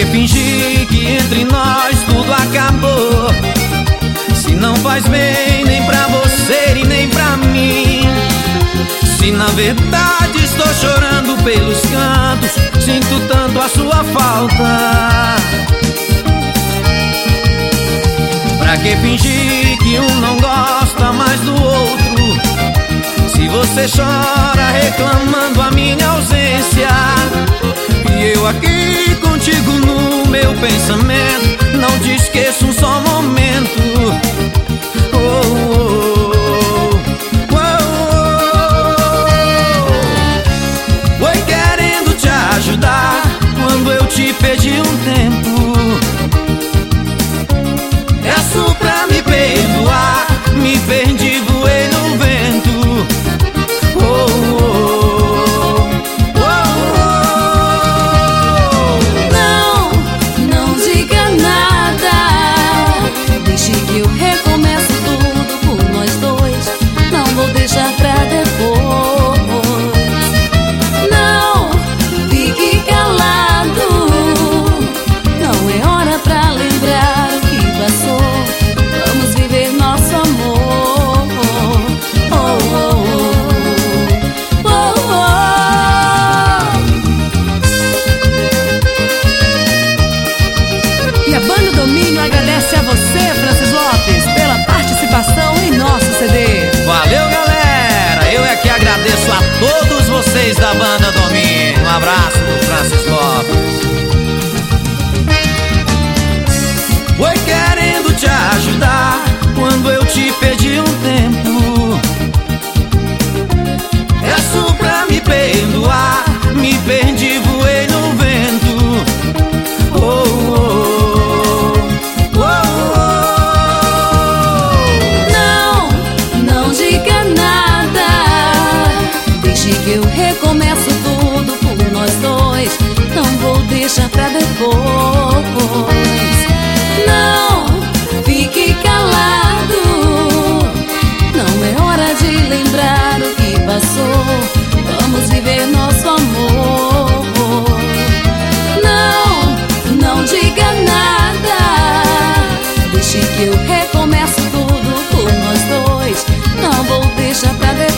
fingir que entre nós tudo acabou, se não faz bem nem pra você e nem pra mim? Se na verdade estou chorando pelos cantos, sinto tanto a sua falta. Pra que fingir que um não gosta mais do outro, se você chora reclamando a minha ausência? E eu aqui contigo no meu pensamento, não te esqueço um só momento. Oh, oh, oh, oh. Foi querendo te ajudar quando eu te pedi um tempo. Peço pra me perdoar, me perdi, voei no vento. Oh, oh, oh, oh. Não diga nada, deixe que eu recomeço tudo por nós dois. Não vou deixar pra depois. Não fique calado, não é hora pra lembrar o que passou. Vamos viver nosso amor. Oh, oh, oh, oh, oh. E a Banda Domínio agradece a você, Francis Lopes, pela participação em nosso CD. valeu, galera! Eu é que agradeço a todos vocês da Banda Domínio. Um abraço do Francis Lopes. Foi querendo te ajudar quando eu te pedi um tempo. Peço pra me perdoar, me perdi, voei no vento. Oh, oh, oh, Não, não diga nada, deixe que eu recomeço tudo por nós dois. Não vou deixar pra depois. Não fique calado, não é hora de lembrar o que passou. Vamos viver nosso amor. Não, não diga nada, deixe que eu recomeço tudo por nós dois. Não vou deixar pra depois.